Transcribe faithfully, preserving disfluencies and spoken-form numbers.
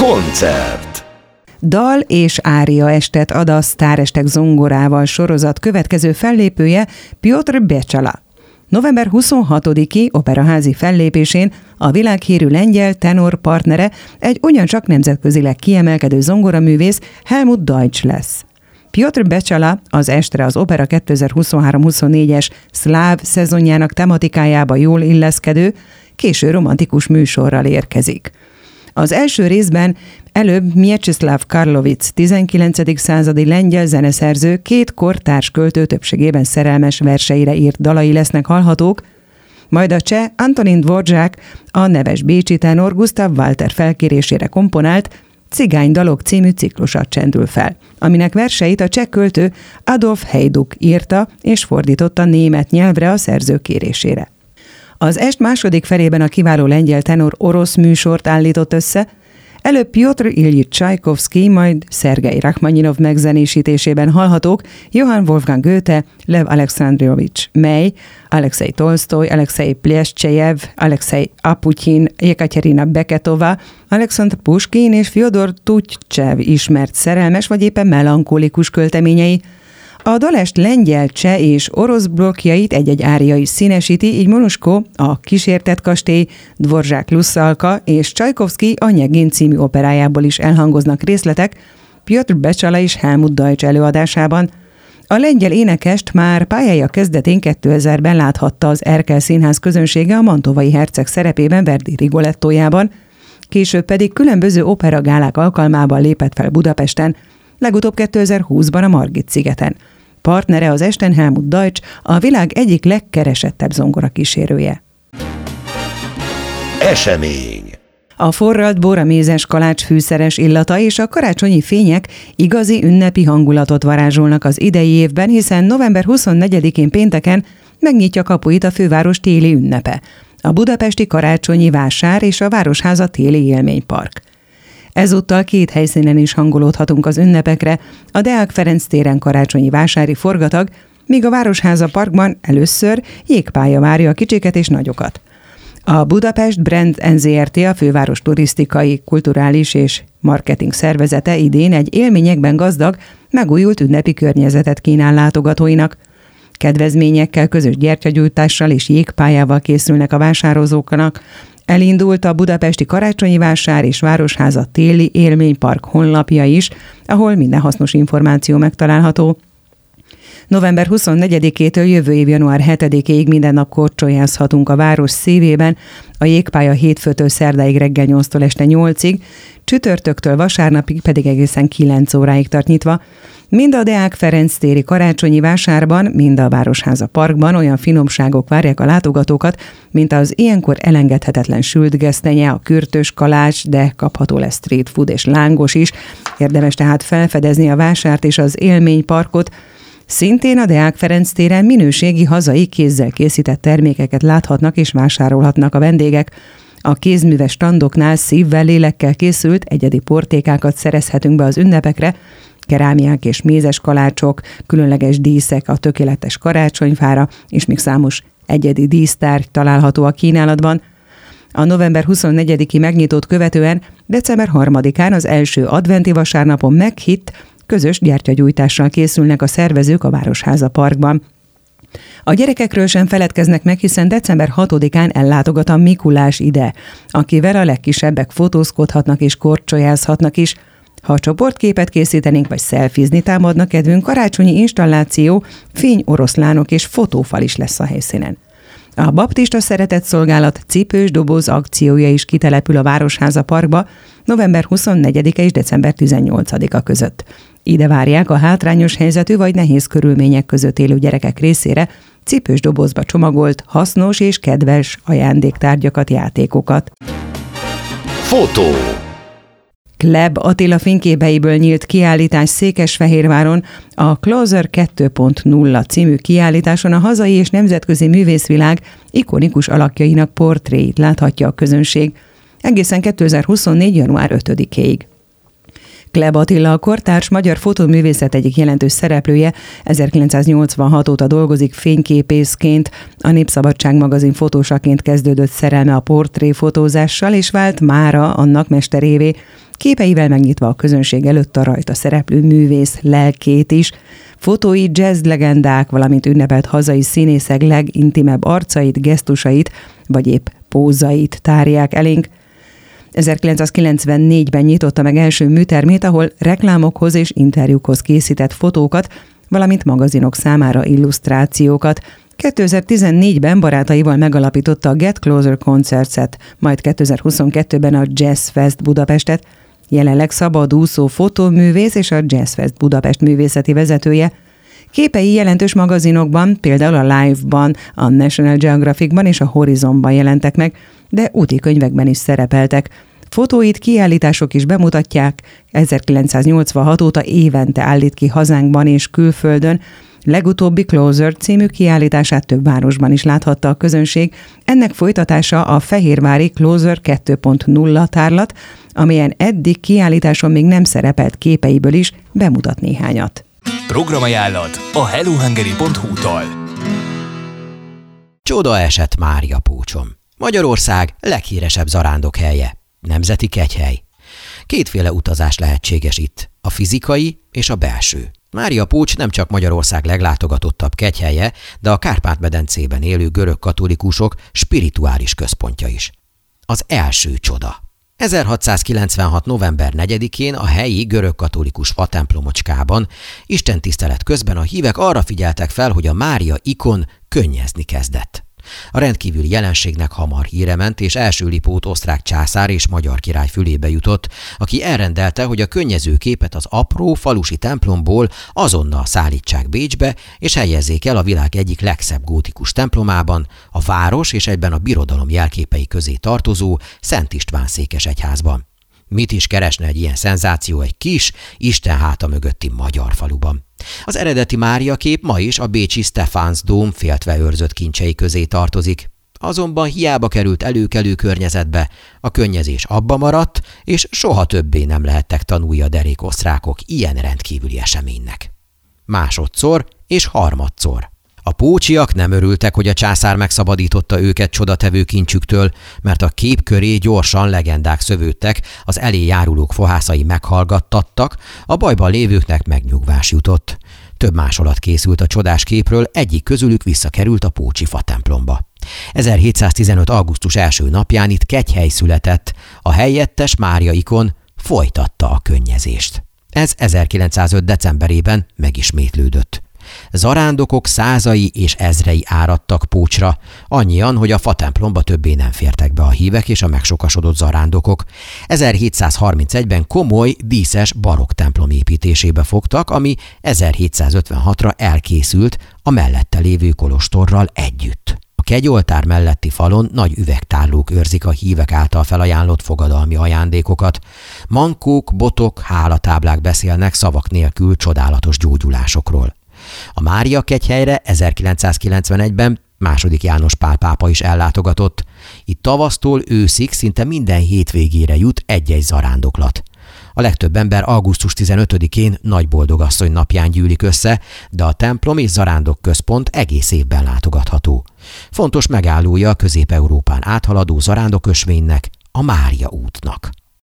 Koncert. Dal és ária estet ad a Sztárestek zongorával sorozat következő fellépője Piotr Becsala. november huszonhatodiki operaházi fellépésén a világhírű lengyel tenor partnere egy ugyancsak nemzetközileg kiemelkedő zongoraművész Helmut Deutsch lesz. Piotr Becsala az estre az opera kétezer-huszonhárom-huszonnégyes szláv szezonjának tematikájába jól illeszkedő, késő romantikus műsorral érkezik. Az első részben előbb Mieczysław Karlovic tizenkilencedik századi lengyel zeneszerző két kortárs költő többségében szerelmes verseire írt dalai lesznek hallhatók, majd a cseh Antonín Dvořák a neves bécsi tenor Gustav Walter felkérésére komponált Cigány dalok című ciklusat csendül fel, aminek verseit a cseh költő Adolf Hejduk írta és fordította német nyelvre a szerző kérésére. Az est második felében a kiváló lengyel tenor orosz műsort állított össze, előbb Piotr Iljich Csajkovszky, majd Szergej Rachmaninov megzenésítésében hallhatók Johann Wolfgang Goethe, Lev Alexandrovich May, Alexei Tolsztoj, Alexei Pljeschcsejev, Alexei Aputyin, Jekaterina Beketova, Alexandr Puskin és Fjodor Tutyev ismert szerelmes vagy éppen melankolikus költeményei. A dalest lengyel, cseh és orosz blokkjait egy-egy ária is színesíti, így Monuszko, a Kísértett kastély, Dvořák Ruszalka és Csajkovszky a Nyegin című operájából is elhangoznak részletek, Piotr Becsala és Helmut Deutsch előadásában. A lengyel énekest már pályája kezdetén kétezerben láthatta az Erkel Színház közönsége a Mantovai herceg szerepében Verdi Rigolettójában, később pedig különböző operagálák alkalmával lépett fel Budapesten, legutóbb kétezer-húszban a Margit-szigeten. Partnere az esten Helmut Deutsch, a világ egyik legkeresettebb zongorakísérője. Esemény. A forralt boramézes kalács fűszeres illata és a karácsonyi fények igazi ünnepi hangulatot varázsolnak az idei évben, hiszen november huszonnegyedikén pénteken megnyitja kapuit a főváros téli ünnepe, a budapesti karácsonyi vásár és a Városháza téli élménypark. Ezúttal két helyszínen is hangolódhatunk az ünnepekre, a Deák Ferenc téren karácsonyi vásári forgatag, míg a Városháza parkban először jégpálya várja a kicsiket és nagyokat. A Budapest Brand en zé er té, a főváros turisztikai, kulturális és marketing szervezete idén egy élményekben gazdag, megújult ünnepi környezetet kínál látogatóinak. Kedvezményekkel, közös gyertyagyújtással és jégpályával készülnek a vásározóknak. Elindult a budapesti karácsonyi vásár és Városháza téli élménypark honlapja is, ahol minden hasznos információ megtalálható. november huszonnegyedikétől jövő év január hetedikéig minden nap korcsolyázhatunk a város szívében, a jégpálya hétfőtől szerdáig reggel nyolctól este nyolcig, csütörtöktől vasárnapig pedig egészen kilenc óráig tart nyitva. Mind a Deák Ferenc téri karácsonyi vásárban, mind a Városháza parkban olyan finomságok várják a látogatókat, mint az ilyenkor elengedhetetlen sült gesztenye, a kürtös kalács, de kapható lesz street food és lángos is. Érdemes tehát felfedezni a vásárt és az élményparkot. Szintén a Deák Ferenc téren minőségi hazai kézzel készített termékeket láthatnak és vásárolhatnak a vendégek. A kézműves standoknál szívvel, lélekkel készült egyedi portékákat szerezhetünk be az ünnepekre, kerámiák és mézes kalácsok, különleges díszek a tökéletes karácsonyfára, és még számos egyedi dísztárgy található a kínálatban. A november huszonnegyediki megnyitót követően december harmadikán az első adventi vasárnapon meghitt, közös gyertyagyújtással készülnek a szervezők a Városháza parkban. A gyerekekről sem feledkeznek meg, hiszen december hatodikán ellátogat a Mikulás ide, akivel a legkisebbek fotózkodhatnak és korcsolyázhatnak is. Ha csoportképet készítenénk, vagy szelfizni támadnak kedvünk, karácsonyi installáció, fényoroszlánok és fotófal is lesz a helyszínen. A baptista szeretetszolgálat cipős doboz akciója is kitelepül a Városháza parkba november huszonnegyedike és december tizennyolcadika között. Ide várják a hátrányos helyzetű vagy nehéz körülmények között élő gyerekek részére cipős dobozba csomagolt, hasznos és kedves ajándéktárgyakat, játékokat. Fotó. Klebb Attila fényképeiből nyílt kiállítás Székesfehérváron, a Closer kettő pont nulla című kiállításon a hazai és nemzetközi művészvilág ikonikus alakjainak portréit láthatja a közönség, egészen kétezer-huszonnégy. január ötödikéig. Gleb Attila, a kortárs magyar fotóművészet egyik jelentős szereplője, ezerkilencszáznyolcvanhat óta dolgozik fényképészként. A Népszabadság magazin fotósaként kezdődött szerelme a portréfotózással, és vált mára annak mesterévé, képeivel megnyitva a közönség előtt a rajta szereplő művész lelkét is. Fotói jazz legendák, valamint ünnepelt hazai színészek legintimebb arcait, gesztusait, vagy épp pózait tárják elénk. ezerkilencszázkilencvennégyben nyitotta meg első műtermét, ahol reklámokhoz és interjúkhoz készített fotókat, valamint magazinok számára illusztrációkat. kétezer-tizennégyben barátaival megalapította a Get Closer Concerts-et, majd kétezer-huszonkettőben a Jazz Fest Budapestet. Jelenleg szabadúszó fotóművész és a Jazz Fest Budapest művészeti vezetője. Képei jelentős magazinokban, például a Live-ban, a National Geographicban és a Horizonban jelentek meg, de úti könyvekben is szerepeltek. Fotóit kiállítások is bemutatják, ezerkilencszáznyolcvanhat óta évente állít ki hazánkban és külföldön. Legutóbbi Closer című kiállítását több városban is láthatta a közönség. Ennek folytatása a fehérvári Closer kettő pont nulla tárlat, amelyen eddig kiállításon még nem szerepelt képeiből is bemutat néhányat. Programajánlat a hellohungary pont hu-tól. Csoda esett Mária Pócson. Magyarország leghíresebb zarándokhelye. Nemzeti kegyhely. Kétféle utazás lehetséges itt, a fizikai és a belső. Mária Pócs nem csak Magyarország leglátogatottabb kegyhelye, de a Kárpát-medencében élő görög katolikusok spirituális központja is. Az első csoda. ezerhatszázkilencvenhat november negyedikén a helyi görög katolikus fatemplomocskában istentisztelet közben a hívek arra figyeltek fel, hogy a Mária ikon könnyezni kezdett. A rendkívüli jelenségnek hamar híre ment, és első Lipót osztrák császár és magyar király fülébe jutott, aki elrendelte, hogy a könnyező képet az apró falusi templomból azonnal szállítsák Bécsbe, és helyezzék el a világ egyik legszebb gótikus templomában, a város és egyben a birodalom jelképei közé tartozó Szent István székesegyházban. Mit is keresne egy ilyen szenzáció egy kis, Isten háta mögötti magyar faluban? Az eredeti Mária kép ma is a bécsi Stephansdóm féltve őrzött kincsei közé tartozik. Azonban hiába került előkelő környezetbe, a könnyezés abba maradt, és soha többé nem lehettek tanulni a derék osztrákok ilyen rendkívüli eseménynek. Másodszor és harmadszor. A pócsiak nem örültek, hogy a császár megszabadította őket csodatevő kincsüktől, mert a kép köré gyorsan legendák szövődtek, az elé járulók fohászai meghallgattattak, a bajban lévőknek megnyugvás jutott. Több másolat készült a csodás képről, egyik közülük visszakerült a pócsi fatemplomba. ezerhétszáztizenöt. augusztus első napján itt kegyhely született, a helyettes Mária ikon folytatta a könnyezést. Ez ezerkilencszázöt. decemberében megismétlődött. Zarándokok százai és ezrei áradtak Pócsra, annyian, hogy a fatemplomba többé nem fértek be a hívek és a megsokasodott zarándokok. ezerhétszázharmincegyben komoly, díszes barokk templom építésébe fogtak, ami ezerhétszázötvenhatra elkészült a mellette lévő kolostorral együtt. A kegyoltár melletti falon nagy üvegtárlók őrzik a hívek által felajánlott fogadalmi ajándékokat. Mankók, botok, hálatáblák beszélnek szavak nélkül csodálatos gyógyulásokról. A Mária kegyhelyre ezerkilencszázkilencvenegyben második János Pál pápa is ellátogatott. Itt tavasztól őszig szinte minden hétvégére jut egy-egy zarándoklat. A legtöbb ember augusztus tizenötödikén Nagyboldogasszony napján gyűlik össze, de a templom és zarándok központ egész évben látogatható. Fontos megállója a Közép-Európán áthaladó zarándokösvénynek, a Mária útnak.